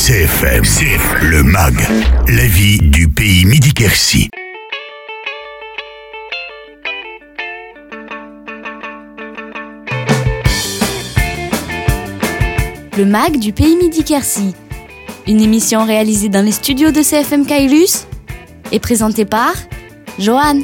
CFM, le MAG, la vie du pays Midi-Quercy. Le MAG du pays Midi-Quercy. Une émission réalisée dans les studios de CFM Kailus et présentée par Johan.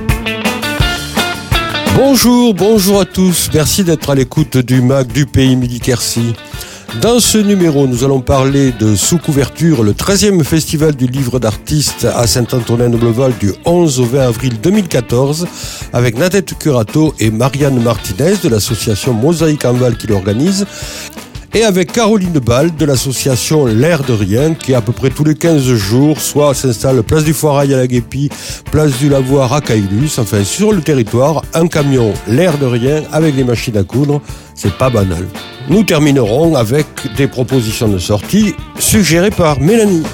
Bonjour à tous. Merci d'être à l'écoute du MAG du pays Midi-Quercy. Dans ce numéro, nous allons parler de Sous couverture, le 13e festival du livre d'artistes à Saint-Antonin-Noble-Val du 11 au 20 avril 2014 avec Nadette Curato et Marianne Martinez de l'association Mosaïque en Val qui l'organise et avec Caroline Ball de l'association L'air de rien qui à peu près tous les 15 jours soit s'installe place du Foirail à la Guépie, place du Lavoir à Caylus, enfin sur le territoire, un camion L'air de rien avec des machines à coudre, c'est pas banal. Nous terminerons avec des propositions de sortie suggérées par Mélanie.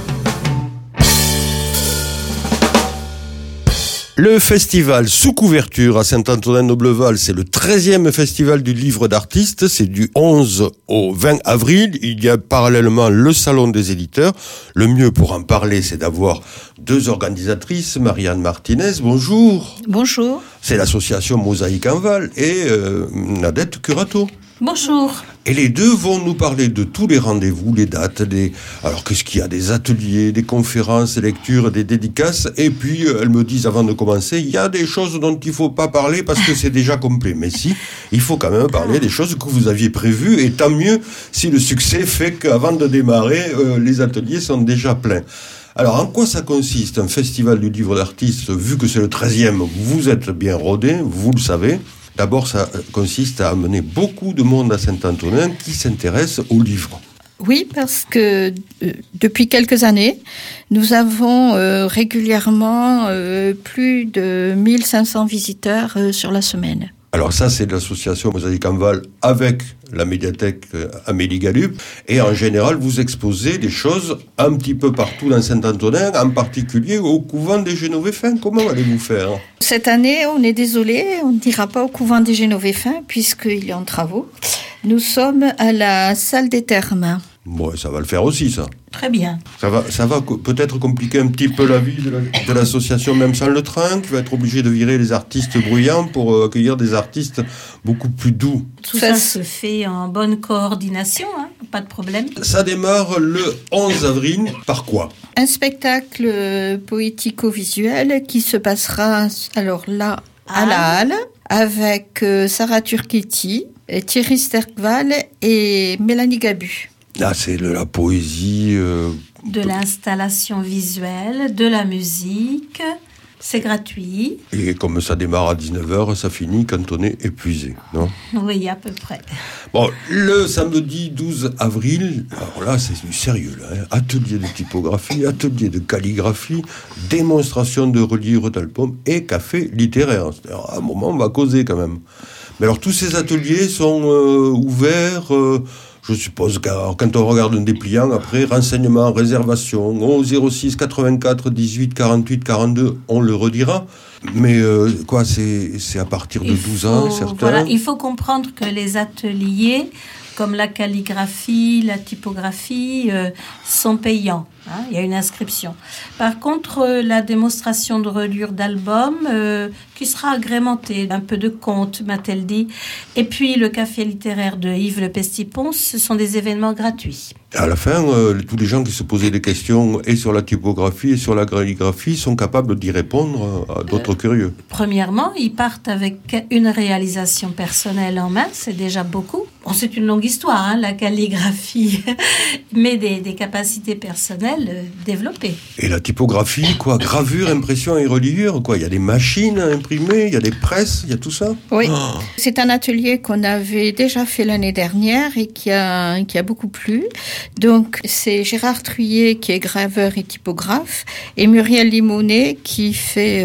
Le festival Sous couverture à Saint-Antonin-Noble-Val, c'est le 13e festival du livre d'artistes. C'est du 11 au 20 avril. Il y a parallèlement le salon des éditeurs. Le mieux pour en parler, c'est d'avoir deux organisatrices. Marianne Martinez, bonjour. Bonjour. C'est l'association Mosaïque en Val et Nadette Curato. Bonjour. Et les deux vont nous parler de tous les rendez-vous, les dates, alors qu'est-ce qu'il y a, des ateliers, des conférences, des lectures, des dédicaces. Et puis, elles me disent avant de commencer, il y a des choses dont il ne faut pas parler parce que c'est déjà complet. Mais si, il faut quand même parler des choses que vous aviez prévues. Et tant mieux si le succès fait qu'avant de démarrer, les ateliers sont déjà pleins. Alors, en quoi ça consiste, un festival du livre d'artistes, vu que c'est le 13e, vous êtes bien rodés, vous le savez. D'abord, ça consiste à amener beaucoup de monde à Saint-Antonin qui s'intéresse aux livres. Oui, parce que depuis quelques années, nous avons régulièrement plus de 1500 visiteurs sur la semaine. Alors ça, c'est l'association Mosaïque en Val avec la médiathèque Amélie Galup. Et en général, vous exposez des choses un petit peu partout dans Saint-Antonin, en particulier au couvent des Génovéfins. Comment allez-vous faire ? Cette année, on est désolé, on n'ira pas au couvent des Génovéfins puisqu'il est en travaux. Nous sommes à la salle des thermes. Bon, ça va le faire aussi, ça. Très bien. Ça va peut-être compliquer un petit peu la vie de l'association, même sans le train, qui va être obligé de virer les artistes bruyants pour accueillir des artistes beaucoup plus doux. Tout ça se fait en bonne coordination, pas de problème. Ça démarre le 11 avril. Par quoi ? Un spectacle poético-visuel qui se passera alors là à la Halle avec Sarah Turchetti, Thierry Sterkval et Mélanie Gabu. Là, c'est de la poésie. De l'installation visuelle, de la musique. C'est gratuit. Et comme ça démarre à 19h, ça finit quand on est épuisé, non ? Oui, à peu près. Bon, le samedi 12 avril, alors là, c'est du sérieux, là, atelier de typographie, atelier de calligraphie, démonstration de reliure d'albums et café littéraire. Alors, à un moment, on va causer quand même. Mais alors, tous ces ateliers sont ouverts... Je suppose que quand on regarde un dépliant, après, renseignements, réservation, au 06 84 18 48 42, on le redira. Mais c'est à partir de 12 ans, certains. Voilà, il faut comprendre que les ateliers, comme la calligraphie, la typographie, sont payants. Il y a une inscription. Par contre, la démonstration de reliure d'album, qui sera agrémentée d'un peu de contes, m'a-t-elle dit, et puis le café littéraire de Yves Le Pestipon, ce sont des événements gratuits. À la fin, tous les gens qui se posaient des questions et sur la typographie et sur la calligraphie sont capables d'y répondre à d'autres curieux. Premièrement, ils partent avec une réalisation personnelle en main, c'est déjà beaucoup. Bon, c'est une longue histoire, la calligraphie, mais des capacités personnelles développées. Et la typographie, gravure, impression et reliure, il y a des machines à imprimer, il y a des presses, il y a tout ça. Oui, c'est un atelier qu'on avait déjà fait l'année dernière et qui a beaucoup plu. Donc, c'est Gérard Truyet qui est graveur et typographe et Muriel Limonet qui fait,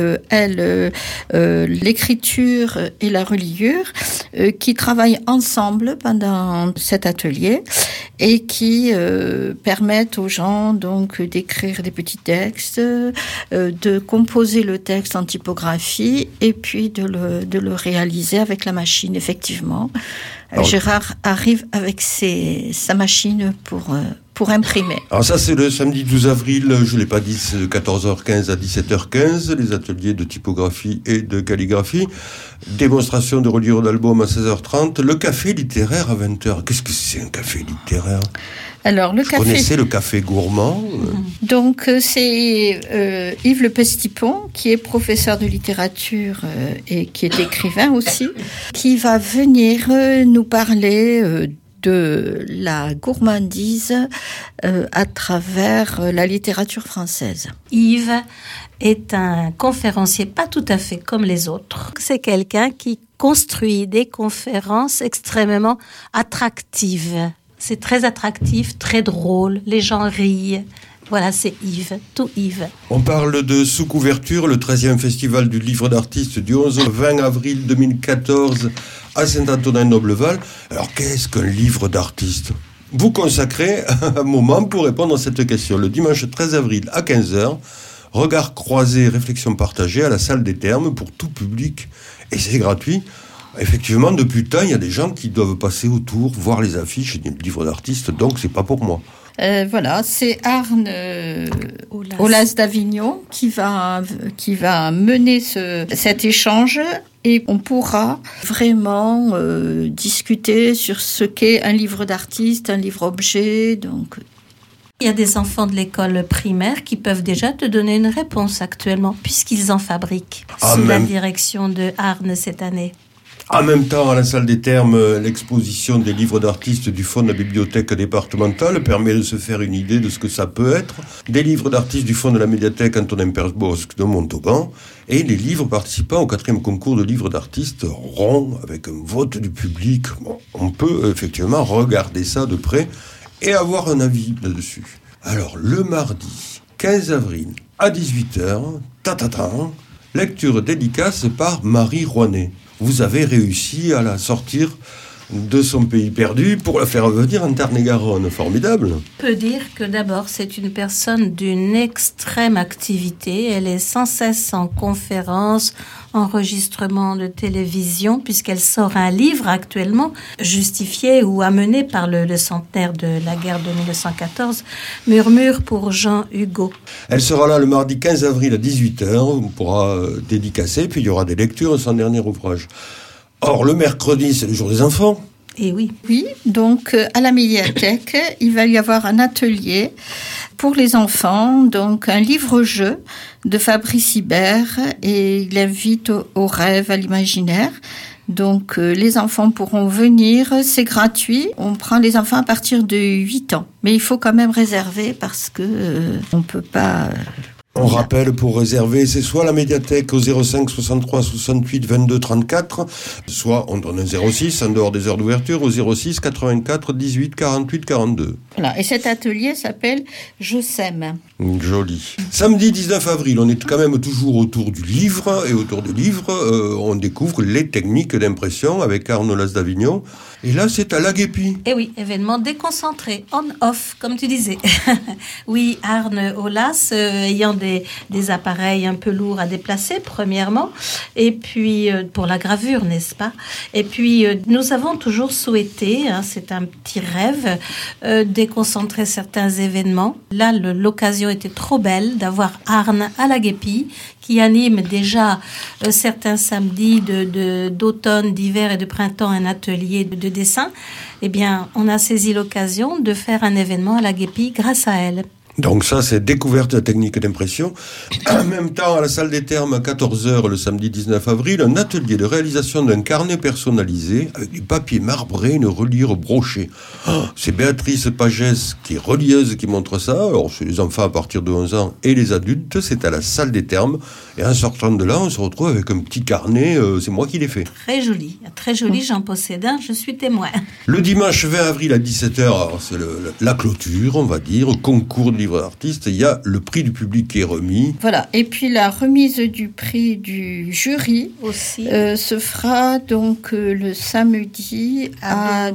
l'écriture et la reliure, qui travaillent ensemble pendant cet atelier et qui permettent aux gens donc d'écrire des petits textes, de composer le texte en typographie et puis de le réaliser avec la machine, effectivement. Alors, Gérard arrive avec sa machine pour imprimer. Alors ça, c'est le samedi 12 avril, je ne l'ai pas dit, c'est de 14h15 à 17h15, les ateliers de typographie et de calligraphie, démonstration de reliure d'album à 16h30, le café littéraire à 20h. Qu'est-ce que c'est un café littéraire ? Alors, Je connaissais le café gourmand. Donc, c'est Yves Le Pestipon, qui est professeur de littérature et qui est écrivain aussi, qui va venir nous parler de la gourmandise à travers la littérature française. Yves est un conférencier pas tout à fait comme les autres. C'est quelqu'un qui construit des conférences extrêmement attractives. C'est très attractif, très drôle, les gens rient. Voilà, c'est Yves, tout Yves. On parle de Sous couverture, le 13e festival du livre d'artistes du 11 au 20 avril 2014 à Saint-Antonin-Nobleval. Alors, qu'est-ce qu'un livre d'artiste ? Vous consacrez un moment pour répondre à cette question. Le dimanche 13 avril à 15h, regard croisé, réflexion partagée à la salle des Thermes pour tout public. Et c'est gratuit. Effectivement, depuis le temps, il y a des gens qui doivent passer autour, voir les affiches des livres d'artistes, donc c'est pas pour moi. Voilà, c'est Arne Aulas d'Avignon qui va mener cet échange et on pourra vraiment discuter sur ce qu'est un livre d'artiste, un livre-objet. Donc, il y a des enfants de l'école primaire qui peuvent déjà te donner une réponse actuellement, puisqu'ils en fabriquent sous la direction de Arne cette année. En même temps, à la salle des Thermes, l'exposition des livres d'artistes du fonds de la bibliothèque départementale permet de se faire une idée de ce que ça peut être. Des livres d'artistes du fonds de la médiathèque Antonin Persbosc de Montauban et les livres participant au 4e concours de livres d'artistes rond avec un vote du public. Bon, on peut effectivement regarder ça de près et avoir un avis là-dessus. Alors, le mardi 15 avril à 18h, lecture dédicace par Marie Rouanet. Vous avez réussi à la sortir de son pays perdu pour la faire venir en Tarn-et-Garonne. Formidable. On peut dire que d'abord, c'est une personne d'une extrême activité. Elle est sans cesse en conférence, enregistrement de télévision, puisqu'elle sort un livre actuellement, justifié ou amené par le centenaire de la guerre de 1914, Murmure pour Jean Hugo. Elle sera là le mardi 15 avril à 18h. On pourra dédicacer, puis il y aura des lectures de son dernier ouvrage. Or, le mercredi, c'est le jour des enfants. Et oui. Oui, donc à la médiathèque, il va y avoir un atelier pour les enfants, donc un livre-jeu de Fabrice Hibert, et il invite au rêve, à l'imaginaire. Donc les enfants pourront venir, c'est gratuit. On prend les enfants à partir de 8 ans. Mais il faut quand même réserver parce que on peut pas... On rappelle pour réserver, c'est soit la médiathèque au 05 63 68 22 34, soit on donne un 06 en dehors des heures d'ouverture au 06 84 18 48 42. Voilà, et cet atelier s'appelle Je sème. Joli. Samedi 19 avril, on est quand même toujours autour du livre, et autour du livre, on découvre les techniques d'impression avec Arne Aulas d'Avignon. Et là, c'est à l'Aguépi. Et oui, événement déconcentré, on-off, comme tu disais. Oui, Arne Aulas, ayant des appareils un peu lourds à déplacer, premièrement, et puis pour la gravure, n'est-ce pas ? Et puis, nous avons toujours souhaité, c'est un petit rêve, déconcentrer certains événements. Là, l'occasion était trop belle d'avoir Arne à l'Aguépi, qui anime déjà certains samedis d'automne, d'hiver et de printemps un atelier de dessin. Eh bien, on a saisi l'occasion de faire un événement à l'Aguépi grâce à elle. Donc ça, c'est découverte de la technique d'impression. En même temps, à la salle des Thermes, à 14h, le samedi 19 avril, un atelier de réalisation d'un carnet personnalisé avec du papier marbré, une reliure brochée. C'est Béatrice Pagès, qui est relieuse, qui montre ça. Alors, c'est les enfants à partir de 11 ans et les adultes. C'est à la salle des Termes. Et en sortant de là, on se retrouve avec un petit carnet. C'est moi qui l'ai fait. Très joli, j'en possède un, je suis témoin. Le dimanche 20 avril à 17h, alors c'est la clôture, on va dire, concours de livres d'artistes. Il y a le prix du public qui est remis. Voilà, et puis la remise du prix du jury aussi se fera donc le samedi à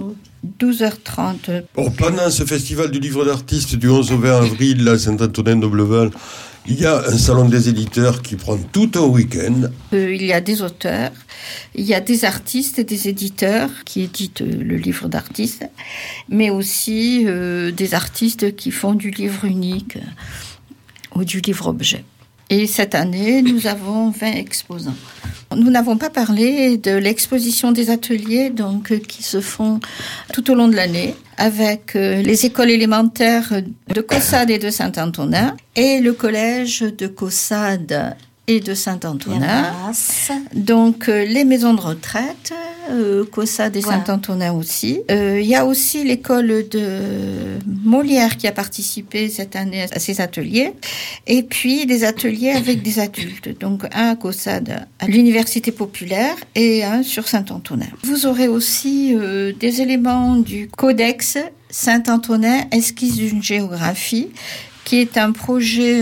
12h30. Bon, pendant ce festival du livre d'artistes du 11 au 20 avril à Saint-Antonin-Nobleval, Il y a un salon des éditeurs qui prend tout un week-end. Il y a des auteurs, il y a des artistes et des éditeurs qui éditent le livre d'artistes, mais aussi des artistes qui font du livre unique ou du livre-objet. Et cette année, nous avons 20 exposants. Nous n'avons pas parlé de l'exposition des ateliers qui se font tout au long de l'année avec les écoles élémentaires de Caussade et de Saint-Antonin et le collège de Caussade et de Saint-Antonin. Donc les maisons de retraite, Caussade et Saint-Antonin aussi. Il y a aussi l'école de Molière qui a participé cette année à ces ateliers. Et puis des ateliers avec des adultes. Donc un à Caussade, à l'Université populaire et un sur Saint-Antonin. Vous aurez aussi des éléments du Codex Saint-Antonin, esquisse d'une géographie, qui est un projet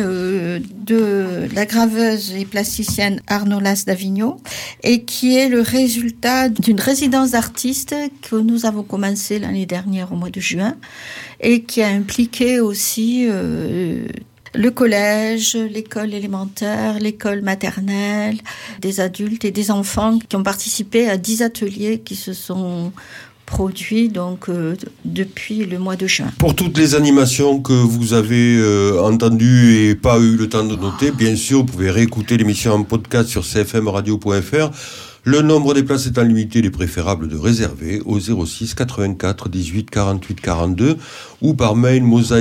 de la graveuse et plasticienne Arnaud Las d'Avignon et qui est le résultat d'une résidence d'artistes que nous avons commencé l'année dernière au mois de juin et qui a impliqué aussi le collège, l'école élémentaire, l'école maternelle, des adultes et des enfants qui ont participé à 10 ateliers qui se sont produit depuis le mois de juin. Pour toutes les animations que vous avez entendues et pas eu le temps de noter, bien sûr, vous pouvez réécouter l'émission en podcast sur cfmradio.fr. Le nombre des places étant limité, il est préférable de réserver au 06 84 18 48 42 ou par mail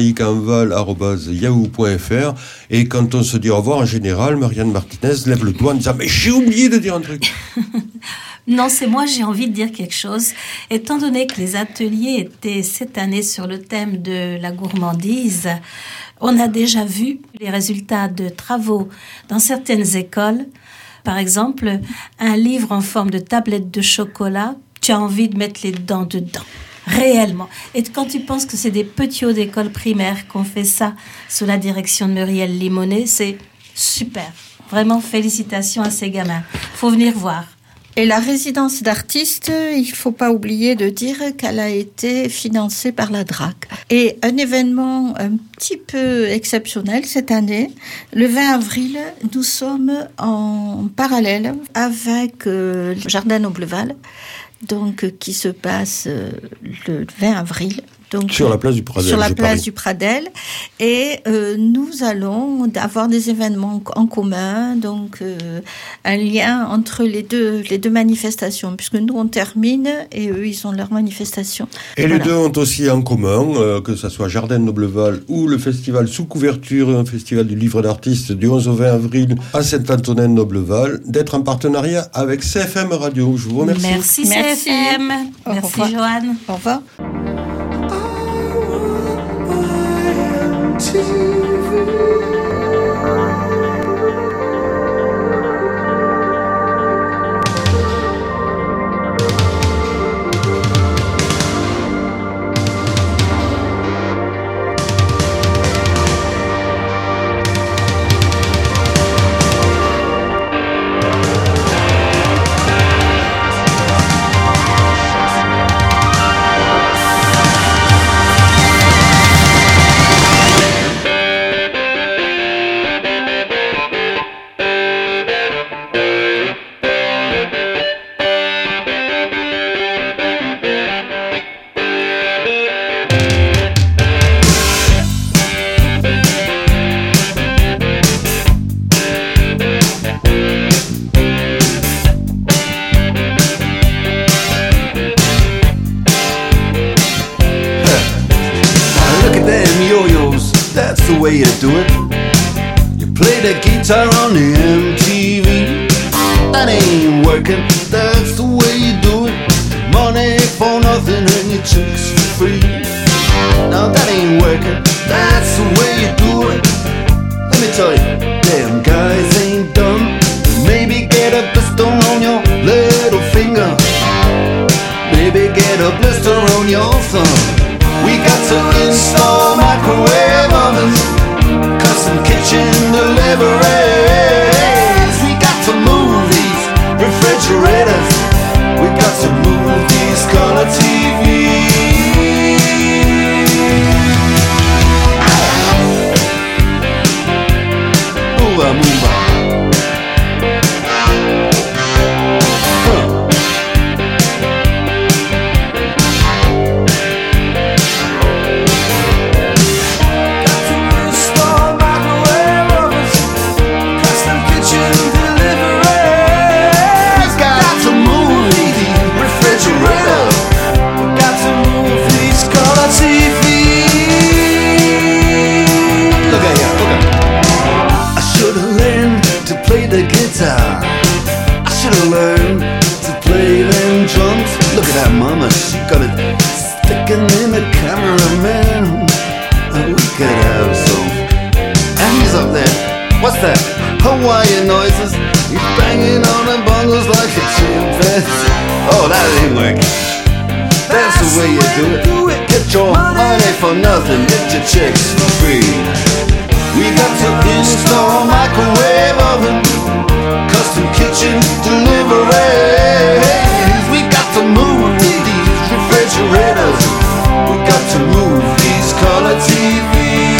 mosaïqueenval@yahoo.fr. Et quand on se dit au revoir, en général, Marianne Martinez lève le doigt en disant « Mais j'ai oublié de dire un truc !» Non, c'est moi, j'ai envie de dire quelque chose. Étant donné que les ateliers étaient cette année sur le thème de la gourmandise, on a déjà vu les résultats de travaux dans certaines écoles. Par exemple, un livre en forme de tablette de chocolat, tu as envie de mettre les dents dedans. Réellement. Et quand tu penses que c'est des petits hauts d'école primaire qu'on fait ça sous la direction de Muriel Limonet, c'est super. Vraiment, félicitations à ces gamins. Faut venir voir. Et la résidence d'artistes, il faut pas oublier de dire qu'elle a été financée par la DRAC. Et un événement un petit peu exceptionnel cette année, le 20 avril, nous sommes en parallèle avec le Jardin Nobleval, qui se passe le 20 avril. Sur la place du Pradel. Sur la place du Pradel. Et nous allons avoir des événements en commun, un lien entre les deux manifestations, puisque nous on termine et eux ils ont leur manifestation. Et voilà. Les deux ont aussi en commun, que ce soit Jardin Nobleval ou le festival sous couverture, un festival du livre d'artistes du 11 au 20 avril à Saint-Antonin-Nobleval, d'être en partenariat avec CFM Radio. Je vous remercie. Merci CFM. Merci Joanne. Au revoir. way you do it. You play the guitar on the MTV. That ain't working, that's the way you do it. Money for nothing and your chicks for free. Now that ain't working, that's the way you do it. Let me tell you, damn guys ain't dumb. Maybe get a blister on your little finger. Maybe get a blister on your thumb. We got to install microwave ovens, custom kitchen deliveries. We got to move these refrigerators. We got to move these color TVs. taking in the cameraman. We could have some. And he's up there. What's that? Hawaiian noises. He's banging on the bongos like a chimpanzee. Oh, that ain't working. That's the way you do it. Get your money for nothing. Get your chicks for free. We got to install microwave oven, custom kitchen deliveries. We got to move these refrigerators. We got to move these color TVs.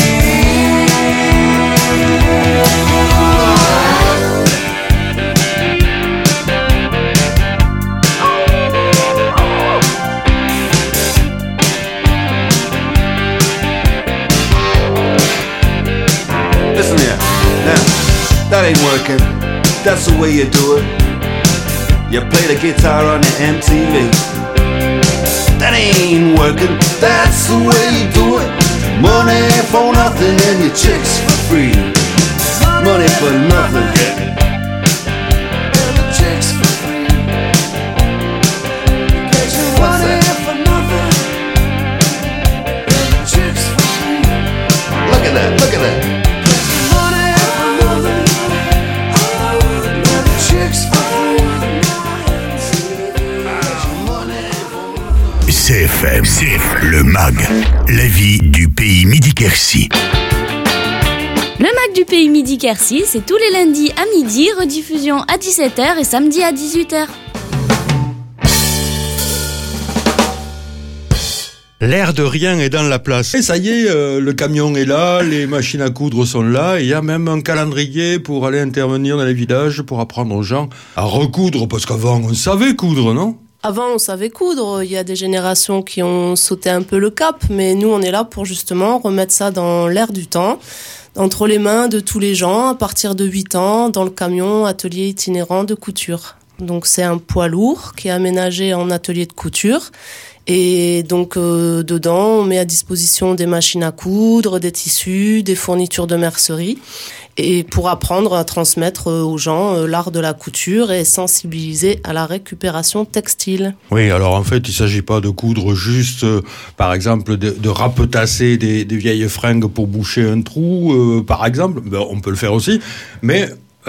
Listen here, now, that ain't working. That's the way you do it. You play the guitar on the MTV. That ain't working. That's the way you do it. Money for nothing and your chicks for free. Money for nothing. And the chicks for free. Get your money for nothing. And the chicks for free. Look at that, look at that. CFM, le MAG, la vie du pays Midi-Quercy. Le MAG du pays Midi-Quercy, c'est tous les lundis à midi, rediffusion à 17h et samedi à 18h. L'air de rien est dans la place. Et ça y est, le camion est là, les machines à coudre sont là, et il y a même un calendrier pour aller intervenir dans les villages pour apprendre aux gens à recoudre, parce qu'avant on savait coudre, non ? Avant, on savait coudre. Il y a des générations qui ont sauté un peu le cap, mais nous, on est là pour justement remettre ça dans l'air du temps, entre les mains de tous les gens, à partir de 8 ans, dans le camion atelier itinérant de couture. Donc, c'est un poids lourd qui est aménagé en atelier de couture. Et donc, dedans, on met à disposition des machines à coudre, des tissus, des fournitures de mercerie, et pour apprendre à transmettre aux gens l'art de la couture et sensibiliser à la récupération textile. Oui, alors en fait, il ne s'agit pas de coudre juste, par exemple, de rapetasser des vieilles fringues pour boucher un trou, par exemple. Ben, on peut le faire aussi, mais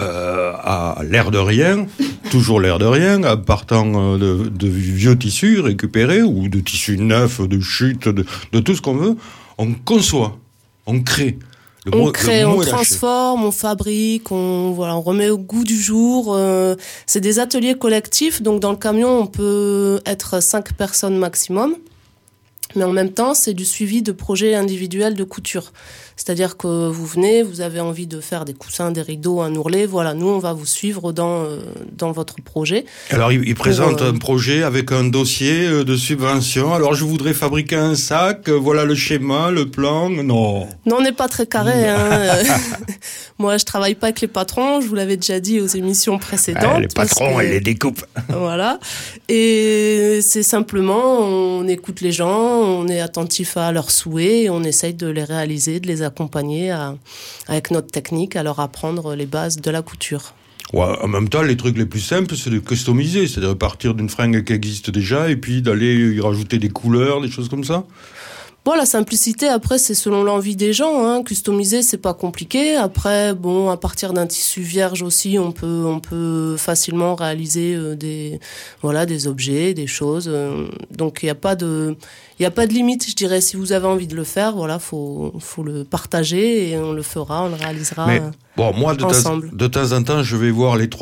à l'air de rien, toujours l'air de rien, en partant de vieux tissus récupérés, ou de tissus neufs, de chutes, de tout ce qu'on veut, on conçoit, on crée. On crée, on transforme, on fabrique, on remet au goût du jour. C'est des ateliers collectifs, donc dans le camion, on peut être 5 personnes maximum. Mais en même temps, c'est du suivi de projets individuels de couture. C'est-à-dire que vous venez, vous avez envie de faire des coussins, des rideaux, un ourlet. Voilà, nous, on va vous suivre dans votre projet. Alors, il présente un projet avec un dossier de subvention. Alors, je voudrais fabriquer un sac. Voilà le schéma, le plan. Non, on n'est pas très carré. Moi, je travaille pas avec les patrons. Je vous l'avais déjà dit aux émissions précédentes. Les patrons, elle les découpe. Voilà. Et c'est simplement, on écoute les gens, on est attentif à leurs souhaits, et on essaye de les réaliser, de les accompagner avec notre technique, à leur apprendre les bases de la couture. Ouais, en même temps, les trucs les plus simples, c'est de customiser, c'est de partir d'une fringue qui existe déjà et puis d'aller y rajouter des couleurs, des choses comme ça. Bon, la simplicité, après, c'est selon l'envie des gens. Customiser, c'est pas compliqué. Après, bon, à partir d'un tissu vierge aussi, on peut facilement réaliser des objets, des choses. Donc, il y a pas de limite, je dirais. Si vous avez envie de le faire, voilà, faut le partager et on le fera, on le réalisera. Mais bon, moi, de temps en temps, je vais voir les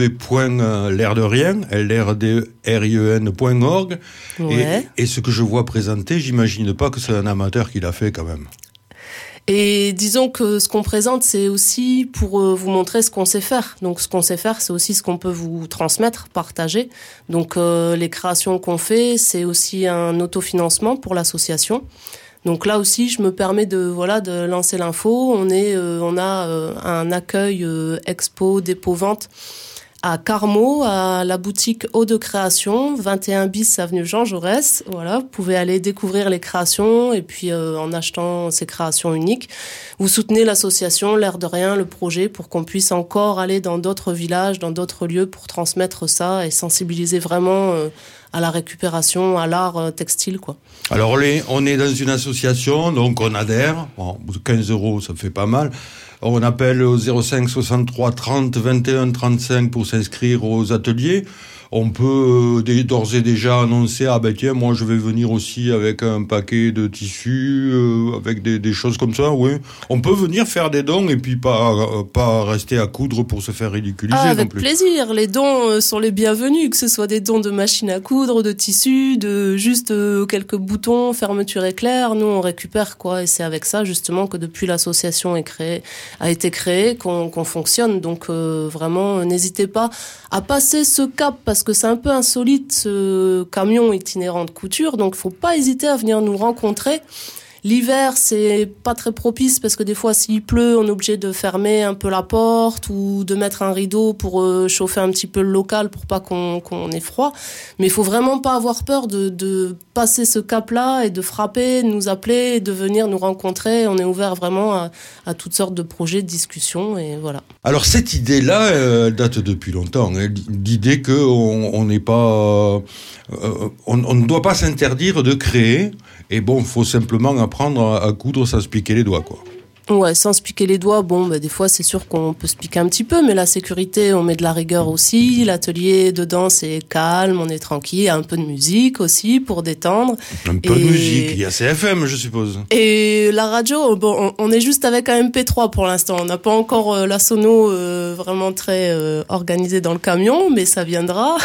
www.l'airderien.org. Ouais. Et ce que je vois présenter, j'imagine pas que c'est un amateur qui l'a fait quand même. Et disons que ce qu'on présente, c'est aussi pour vous montrer ce qu'on sait faire. Donc ce qu'on sait faire, c'est aussi ce qu'on peut vous transmettre, partager. Donc les créations qu'on fait, c'est aussi un autofinancement pour l'association. Donc là aussi, je me permets de lancer l'info. On a un accueil expo dépôt-vente à Carmaux, à la boutique Eau de Création, 21 bis avenue Jean Jaurès. Voilà, vous pouvez aller découvrir les créations et puis en achetant ces créations uniques, vous soutenez l'association L'air de rien, le projet, pour qu'on puisse encore aller dans d'autres villages, dans d'autres lieux pour transmettre ça et sensibiliser vraiment la récupération, à l'art textile, quoi. Alors, on est dans une association, donc on adhère. Bon, 15 €, ça fait pas mal. On appelle au 05 63 30 21 35 pour s'inscrire aux ateliers. On peut d'ores et déjà annoncer, tiens, moi je vais venir aussi avec un paquet de tissus, avec des choses comme ça, oui. On peut venir faire des dons et puis pas rester à coudre pour se faire ridiculiser non avec plus. Plaisir, les dons sont les bienvenus, que ce soit des dons de machines à coudre, de tissus, de juste quelques boutons, fermeture éclair, nous on récupère quoi, et c'est avec ça justement que depuis l'association a été créée qu'on fonctionne, donc vraiment n'hésitez pas à passer ce cap parce que c'est un peu insolite ce camion itinérant de couture, donc faut pas hésiter à venir nous rencontrer. L'hiver, c'est pas très propice parce que des fois, s'il pleut, on est obligé de fermer un peu la porte ou de mettre un rideau pour chauffer un petit peu le local pour pas qu'on ait froid. Mais il faut vraiment pas avoir peur de passer ce cap-là et de frapper, de nous appeler, de venir nous rencontrer. On est ouvert vraiment à toutes sortes de projets, de discussions et voilà. Alors cette idée-là, elle date depuis longtemps. Hein, l'idée qu'on n'est pas, on ne doit pas s'interdire de créer. Et bon, faut simplement apprendre à coudre sans se piquer les doigts, quoi. Ouais, sans se piquer les doigts, des fois c'est sûr qu'on peut se piquer un petit peu, mais la sécurité, on met de la rigueur aussi. L'atelier dedans, c'est calme, on est tranquille, il y a un peu de musique aussi pour détendre. Un peu de musique, il y a CFM, je suppose. Et la radio, on est juste avec un MP3 pour l'instant. On n'a pas encore la sono vraiment très organisée dans le camion, mais ça viendra.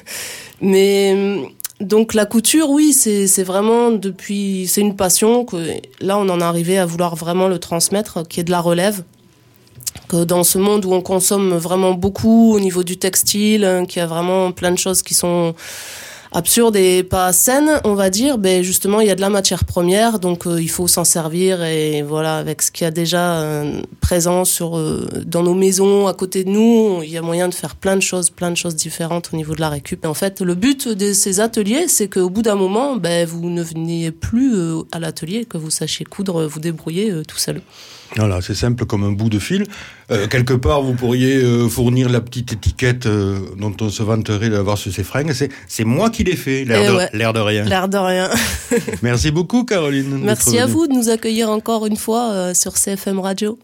Mais donc la couture, oui, c'est vraiment c'est une passion que là on en est arrivé à vouloir vraiment le transmettre, qui est de la relève. Que dans ce monde où on consomme vraiment beaucoup au niveau du textile, qu'il y a vraiment plein de choses qui sont absurdes et pas saines, on va dire, justement il y a de la matière première, donc il faut s'en servir et voilà, avec ce qu'il y a déjà présent dans nos maisons à côté de nous, il y a moyen de faire plein de choses différentes au niveau de la récup. Et en fait, le but de ces ateliers, c'est qu'au bout d'un moment, vous ne veniez plus à l'atelier, que vous sachiez coudre, vous débrouiller tout seul. Voilà, c'est simple comme un bout de fil. Quelque part, vous pourriez fournir la petite étiquette dont on se vanterait d'avoir sur ses fringues. C'est moi qui l'ai fait, l'air de rien. L'air de rien. Merci beaucoup, Caroline. Merci à vous de nous accueillir encore une fois sur CFM Radio.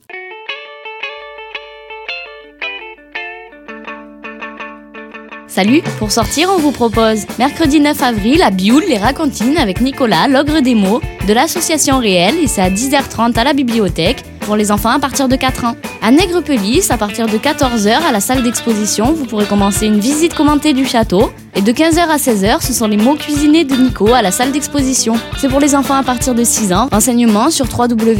Salut, pour sortir, on vous propose mercredi 9 avril à Bioul, les Racontines avec Nicolas, l'ogre des mots, de l'association Réelle, et c'est à 10h30 à la bibliothèque pour les enfants à partir de 4 ans. À Nègrepelisse, à partir de 14h à la salle d'exposition, vous pourrez commencer une visite commentée du château. Et de 15h à 16h, ce sont les mots cuisinés de Nico à la salle d'exposition. C'est pour les enfants à partir de 6 ans. Renseignements sur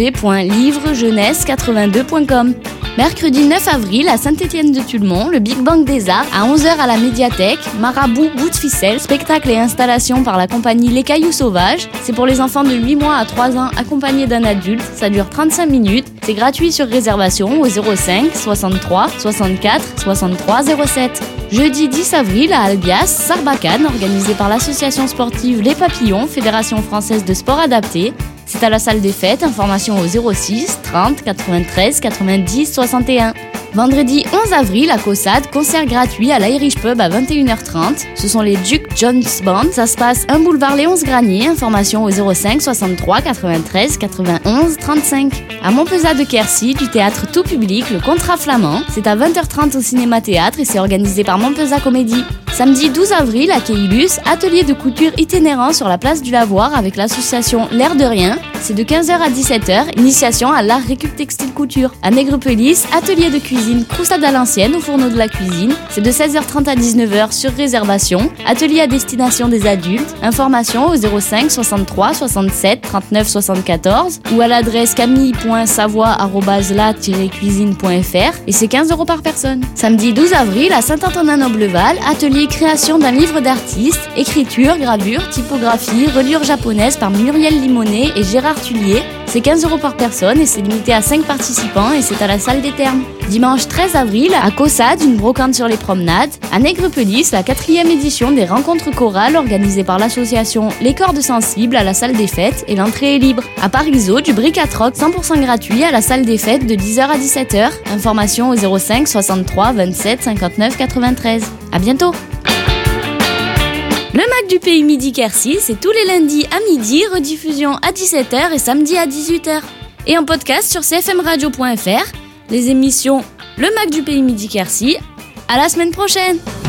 www.livrejeunesse82.com. Mercredi 9 avril à Saint-Étienne-de-Tulmont, le Big Bang des Arts, à 11h à la médiathèque, Marabout, bout de ficelle, spectacle et installation par la compagnie Les Cailloux Sauvages. C'est pour les enfants de 8 mois à 3 ans accompagnés d'un adulte. Ça dure 35 minutes. C'est gratuit sur réservation au 05 63 64 63 07. Jeudi 10 avril à Albias, Sarbacane, organisé par l'association sportive Les Papillons, Fédération française de sport adapté. C'est à la salle des fêtes, information au 06 30 93 90 61. Vendredi 11 avril à Caussade, concert gratuit à l'Irish Pub à 21h30. Ce sont les Duke Jones Band. Ça se passe 1 boulevard Léonce Granier. Information au 05 63 93 91 35. À Montpezat de Quercy, du théâtre tout public, le Contrat Flamand. C'est à 20h30 au Cinéma Théâtre et c'est organisé par Montpezat Comédie. Samedi 12 avril à Queilus, atelier de couture itinérant sur la place du Lavoir avec l'association L'air de rien. C'est de 15h à 17h, initiation à l'art récup textile couture. À Nègrepelisse, atelier de cuisine Croussade à l'ancienne au fourneau de la cuisine. C'est de 16h30 à 19h sur réservation. Atelier à destination des adultes. Information au 05 63 67 39 74 ou à l'adresse camille.savoie@la-cuisine.fr et c'est 15 € par personne. Samedi 12 avril à Saint-Antonin-Nobleval, atelier création d'un livre d'artiste, écriture, gravure, typographie, reliure japonaise par Muriel Limonet et Gérard Tullier. C'est 15 € par personne et c'est limité à 5 participants et c'est à la salle des Thermes. Dimanche 13 avril, à Caussade, une brocante sur les promenades. À Nègrepelisse, la 4e édition des rencontres chorales organisées par l'association Les Cordes Sensibles à la salle des fêtes et l'entrée est libre. À Parisot, du bric-à-troc 100% gratuit à la salle des fêtes de 10h à 17h. Information au 05 63 27 59 93. À bientôt. Le Mac du Pays Midi Quercy, c'est tous les lundis à midi, rediffusion à 17h et samedi à 18h. Et en podcast sur cfmradio.fr, les émissions Le Mac du Pays Midi Quercy. À la semaine prochaine!